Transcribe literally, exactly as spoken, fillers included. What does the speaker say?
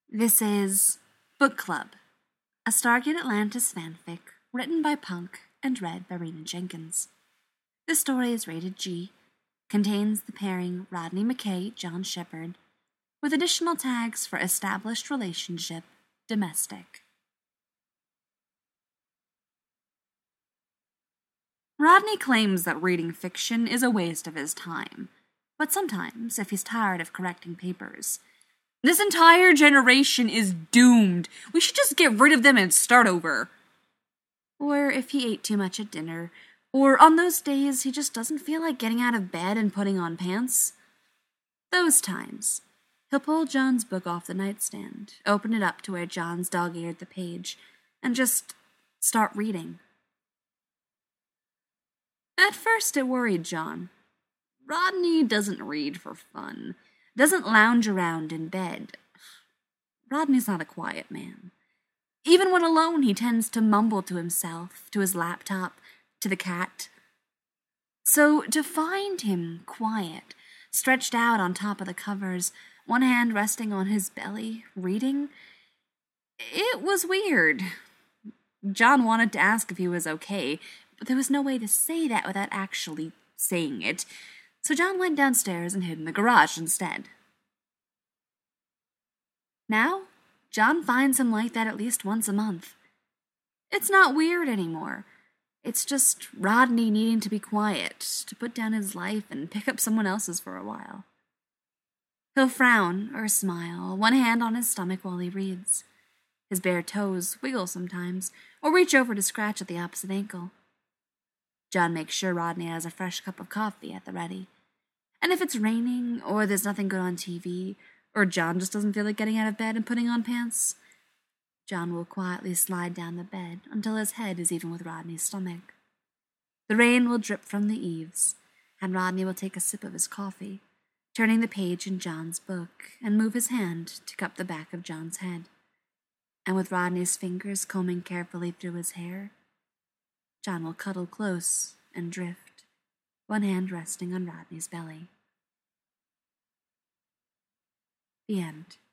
This is Book Club, a Stargate Atlantis fanfic written by Punk and read by Rena Jenkins. This story is rated G, contains the pairing Rodney McKay, John Shepard, with additional tags for established relationship, domestic. Rodney claims that reading fiction is a waste of his time, but sometimes, if he's tired of correcting papers, this entire generation is doomed. We should just get rid of them and start over. Or if he ate too much at dinner, or on those days he just doesn't feel like getting out of bed and putting on pants. Those times, he'll pull John's book off the nightstand, open it up to where John's dog-eared the page, and just start reading. At first it worried John. Rodney doesn't read for fun, doesn't lounge around in bed. Rodney's not a quiet man. Even when alone, he tends to mumble to himself, to his laptop, to the cat. So to find him quiet, stretched out on top of the covers, one hand resting on his belly, reading, it was weird. John wanted to ask if he was okay, but there was no way to say that without actually saying it, so John went downstairs and hid in the garage instead. Now, John finds him like that at least once a month. It's not weird anymore. It's just Rodney needing to be quiet, to put down his life and pick up someone else's for a while. He'll frown or smile, one hand on his stomach while he reads. His bare toes wiggle sometimes, or reach over to scratch at the opposite ankle. John makes sure Rodney has a fresh cup of coffee at the ready. And if it's raining, or there's nothing good on T V, or John just doesn't feel like getting out of bed and putting on pants, John will quietly slide down the bed until his head is even with Rodney's stomach. The rain will drip from the eaves, and Rodney will take a sip of his coffee, turning the page in John's book, and move his hand to cup the back of John's head. And with Rodney's fingers combing carefully through his hair, John will cuddle close and drift, one hand resting on Rodney's belly. The end.